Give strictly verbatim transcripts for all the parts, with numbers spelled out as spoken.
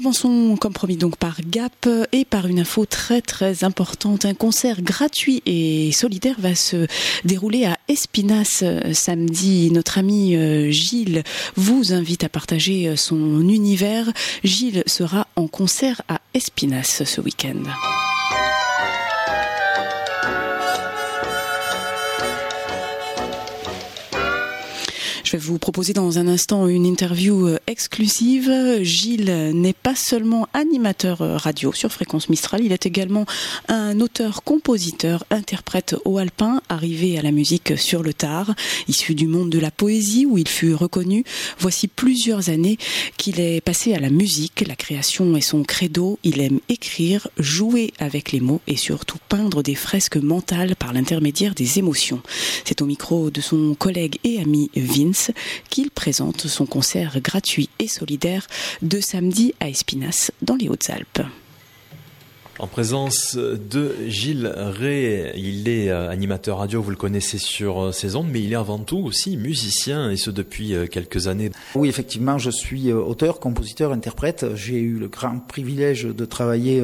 commençons comme promis donc par Gap et par une info très très importante. Un concert gratuit et solidaire va se dérouler à Espinasse samedi. Notre ami Gilles vous invite à partager son univers. Gilles sera en concert à Espinasse ce week-end. Je vais vous proposer dans un instant une interview exclusive. Gilles n'est pas seulement animateur radio sur Fréquence Mistral, il est également un auteur, compositeur, interprète haut alpin, arrivé à la musique sur le tard, issu du monde de la poésie où il fut reconnu. Voici plusieurs années qu'il est passé à la musique, la création est son credo. Il aime écrire, jouer avec les mots et surtout peindre des fresques mentales par l'intermédiaire des émotions. C'est au micro de son collègue et ami Vince qu'il présente son concert gratuit et solidaire de samedi à Espinasse dans les Hautes-Alpes. En présence de Gilles Ray, il est animateur radio, vous le connaissez sur ses ondes, mais il est avant tout aussi musicien, et ce depuis quelques années. Oui, effectivement, je suis auteur, compositeur, interprète. J'ai eu le grand privilège de travailler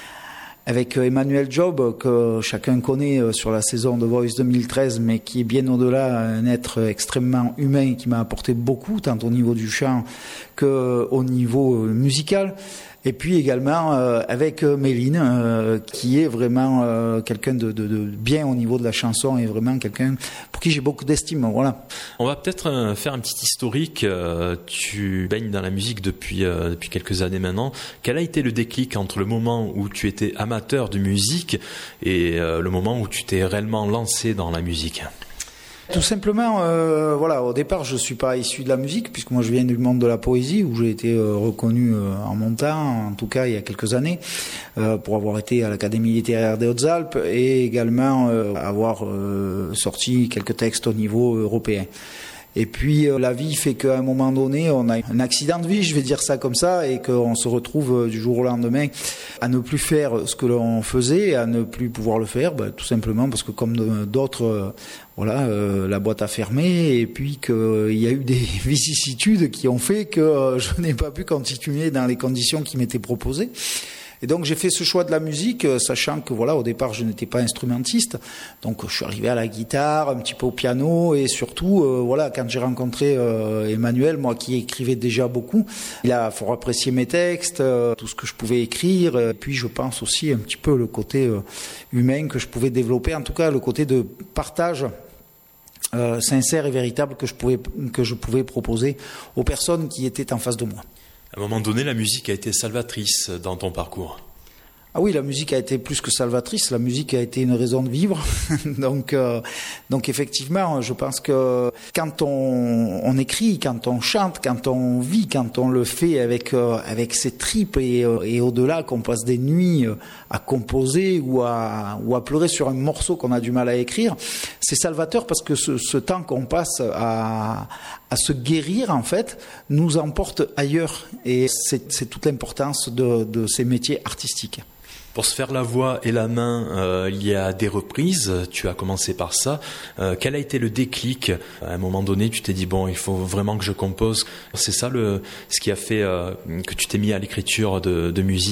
avec Emmanuel Job, que chacun connaît sur la saison de Voice deux mille treize, mais qui est bien au-delà, un être extrêmement humain qui m'a apporté beaucoup, tant au niveau du chant qu'au niveau musical. Et puis également euh, avec Méline, euh, qui est vraiment euh, quelqu'un de, de, de bien au niveau de la chanson et vraiment quelqu'un pour qui j'ai beaucoup d'estime. Voilà. On va peut-être euh, faire un petit historique. Euh, tu baignes dans la musique depuis euh, depuis quelques années maintenant. Quel a été le déclic entre le moment où tu étais amateur de musique et euh, le moment où tu t'es réellement lancé dans la musique ? Tout simplement, euh, voilà, au départ, je suis pas issu de la musique, puisque moi je viens du monde de la poésie, où j'ai été euh, reconnu euh, en montant, en tout cas il y a quelques années, euh, pour avoir été à l'Académie littéraire des Hautes-Alpes et également euh, avoir euh, sorti quelques textes au niveau européen. Et puis euh, la vie fait qu'à un moment donné, on a un accident de vie, je vais dire ça comme ça, et qu'on se retrouve euh, du jour au lendemain à ne plus faire ce que l'on faisait, à ne plus pouvoir le faire, bah, tout simplement parce que comme d'autres, euh, voilà, euh, la boîte a fermé, et puis qu'il euh, y a eu des vicissitudes qui ont fait que euh, je n'ai pas pu continuer dans les conditions qui m'étaient proposées. Et donc j'ai fait ce choix de la musique, sachant que voilà, au départ je n'étais pas instrumentiste, donc je suis arrivé à la guitare, un petit peu au piano, et surtout euh, voilà, quand j'ai rencontré euh, Emmanuel, moi qui écrivais déjà beaucoup, il a fort apprécié mes textes, euh, tout ce que je pouvais écrire, et puis je pense aussi un petit peu le côté euh, humain que je pouvais développer, en tout cas le côté de partage euh, sincère et véritable que je pouvais que je pouvais proposer aux personnes qui étaient en face de moi. À un moment donné, la musique a été salvatrice dans ton parcours. Ah oui, la musique a été plus que salvatrice, la musique a été une raison de vivre. donc, euh, donc effectivement, je pense que quand on, on écrit, quand on chante, quand on vit, quand on le fait avec euh, avec ses tripes et, euh, et au-delà, qu'on passe des nuits à composer ou à ou à pleurer sur un morceau qu'on a du mal à écrire, c'est salvateur parce que ce, ce temps qu'on passe à à se guérir, en fait, nous emporte ailleurs. Et c'est, c'est toute l'importance de, de ces métiers artistiques. Pour se faire la voix et la main, euh, il y a des reprises, tu as commencé par ça. Euh, quel a été le déclic ? À un moment donné, tu t'es dit, bon, il faut vraiment que je compose. C'est ça le, ce qui a fait euh, que tu t'es mis à l'écriture de, de musique ?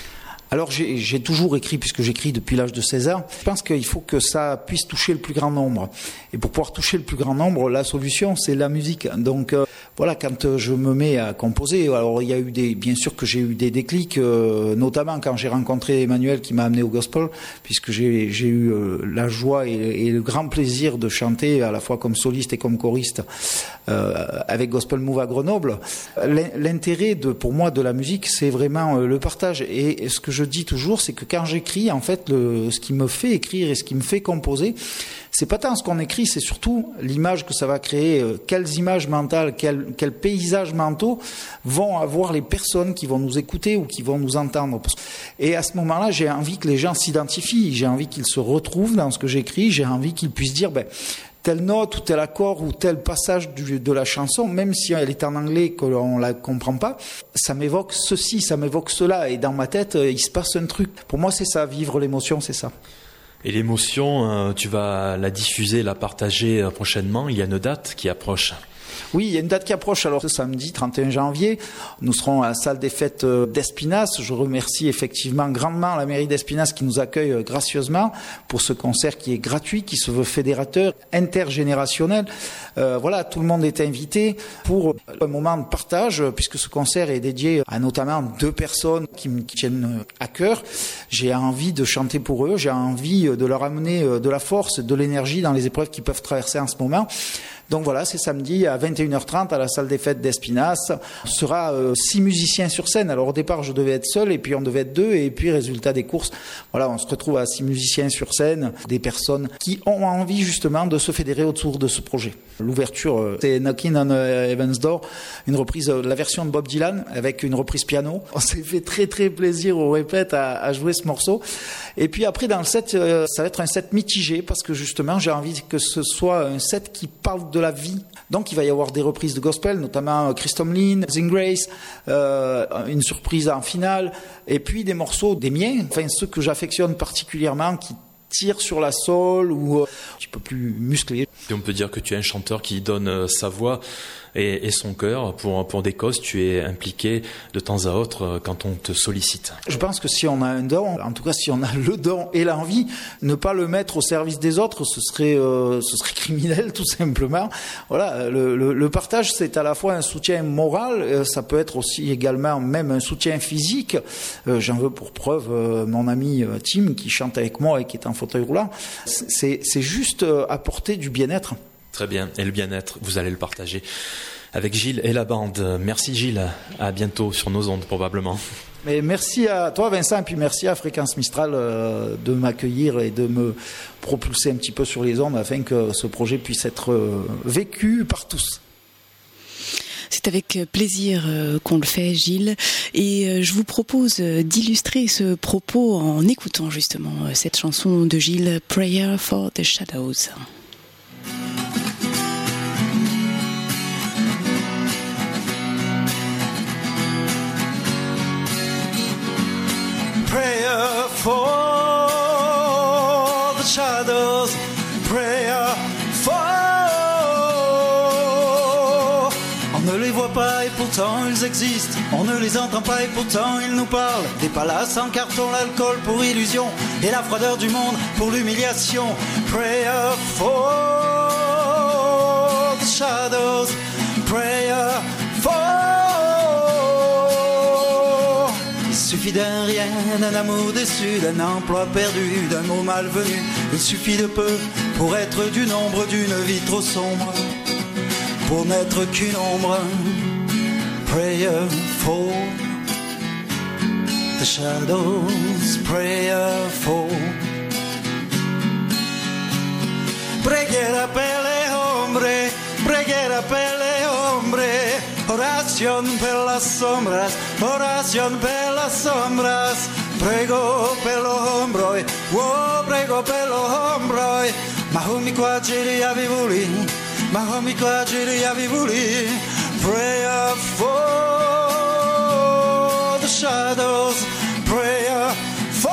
Alors j'ai, j'ai toujours écrit, puisque j'écris depuis l'âge de seize ans. Je pense qu'il faut que ça puisse toucher le plus grand nombre. Et pour pouvoir toucher le plus grand nombre, la solution, c'est la musique. Donc euh, voilà, quand je me mets à composer, alors il y a eu des, bien sûr que j'ai eu des déclics, euh, notamment quand j'ai rencontré Emmanuel qui m'a amené au gospel, puisque j'ai, j'ai eu euh, la joie et, et le grand plaisir de chanter à la fois comme soliste et comme choriste euh, avec Gospel Move à Grenoble. L'intérêt de, pour moi de la musique, c'est vraiment euh, le partage. Et, et ce que je Je dis toujours, c'est que quand j'écris, en fait, le, ce qui me fait écrire et ce qui me fait composer, c'est pas tant ce qu'on écrit, c'est surtout l'image que ça va créer. Euh, quelles images mentales, quels, quels paysages mentaux vont avoir les personnes qui vont nous écouter ou qui vont nous entendre. Et à ce moment-là, j'ai envie que les gens s'identifient, j'ai envie qu'ils se retrouvent dans ce que j'écris, j'ai envie qu'ils puissent dire, ben, telle note ou tel accord ou tel passage du, de la chanson, même si elle est en anglais, que l'on la comprend pas, ça m'évoque ceci, ça m'évoque cela, et dans ma tête, il se passe un truc. Pour moi, c'est ça, vivre l'émotion, c'est ça. Et l'émotion, tu vas la diffuser, la partager prochainement, il y a une date qui approche. Oui, il y a une date qui approche. Alors, ce samedi trente et un janvier, nous serons à la salle des fêtes d'Espinasse. Je remercie effectivement grandement la mairie d'Espinasse qui nous accueille gracieusement pour ce concert qui est gratuit, qui se veut fédérateur, intergénérationnel. Euh, voilà, tout le monde est invité pour un moment de partage, puisque ce concert est dédié à notamment deux personnes qui me tiennent à cœur. J'ai envie de chanter pour eux, j'ai envie de leur amener de la force, de l'énergie dans les épreuves qu'ils peuvent traverser en ce moment. Donc voilà, c'est samedi à vingt et une heures trente à la salle des fêtes d'Espinasse. Ce sera euh, six musiciens sur scène. Alors au départ, je devais être seul et puis on devait être deux. Et puis résultat des courses, voilà, on se retrouve à six musiciens sur scène, des personnes qui ont envie justement de se fédérer autour de ce projet. L'ouverture, euh, c'est Knockin' on Heaven's Door, une reprise de la version de Bob Dylan avec une reprise piano. On s'est fait très très plaisir au répète à, à jouer ce morceau. Et puis après dans le set, euh, ça va être un set mitigé parce que justement j'ai envie que ce soit un set qui parle de la vie. Donc il va y avoir des reprises de gospel, notamment Chris Tomlin, Zing Grace, euh, une surprise en finale, et puis des morceaux des miens, enfin ceux que j'affectionne particulièrement, qui tirent sur la soul ou euh, un petit peu plus musclés. Et on peut dire que tu es un chanteur qui donne sa voix et, et son cœur pour, pour des causes. Tu es impliqué de temps à autre quand on te sollicite. Je pense que si on a un don, en tout cas si on a le don et l'envie, ne pas le mettre au service des autres, ce serait, euh, ce serait criminel tout simplement. Voilà, le, le, le partage, c'est à la fois un soutien moral, euh, ça peut être aussi également même un soutien physique. Euh, j'en veux pour preuve euh, mon ami euh, Tim qui chante avec moi et qui est en fauteuil roulant. C'est, c'est juste euh, apporter du bien-être. Très bien, et le bien-être, vous allez le partager avec Gilles et la bande. Merci Gilles, à bientôt sur nos ondes probablement. Mais merci à toi Vincent, et puis merci à Fréquence Mistral euh, de m'accueillir et de me propulser un petit peu sur les ondes afin que ce projet puisse être euh, vécu par tous. C'est avec plaisir qu'on le fait, Gilles. Et je vous propose d'illustrer ce propos en écoutant justement cette chanson de Gilles, Prayer for the Shadows. Prayer for the shadows, prayer for. On ne les voit pas et pourtant ils existent. On ne les entend pas et pourtant ils nous parlent. Des palaces en carton, l'alcool pour illusion et la froideur du monde pour l'humiliation. Prayer for the shadows, prayer for. Il suffit d'un rien, d'un amour déçu, d'un emploi perdu, d'un mot malvenu. Il suffit de peu pour être du nombre d'une vie trop sombre, pour n'être qu'une ombre. Prayer for the shadows, prayer for. Preghiera per le ombre, preghiera per le ombre. Oración per las sombras, oración per las sombras. Prego per los hombros, oh, prego per los hombros. Mahumi qua giri a vivuli, Mahumi qua giri a vivuli. Prayer for the shadows, prayer for.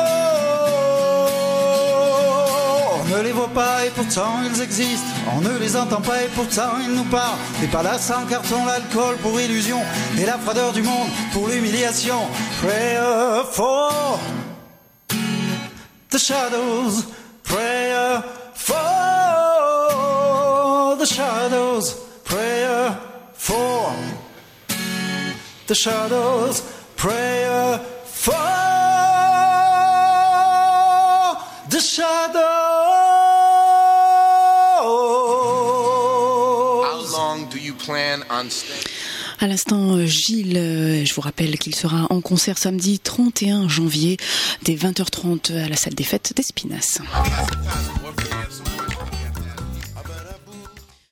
On ne les voit pas et pourtant ils existent. On ne les entend pas et pourtant ils nous parlent. Des palaces en carton, l'alcool pour illusion et la froideur du monde pour l'humiliation. Prayer for the shadows, prayer for the shadows, prayer for the shadows, prayer for the shadows. À l'instant, Gilles, je vous rappelle qu'il sera en concert samedi trente et un janvier dès vingt heures trente à la salle des fêtes d'Espinasse.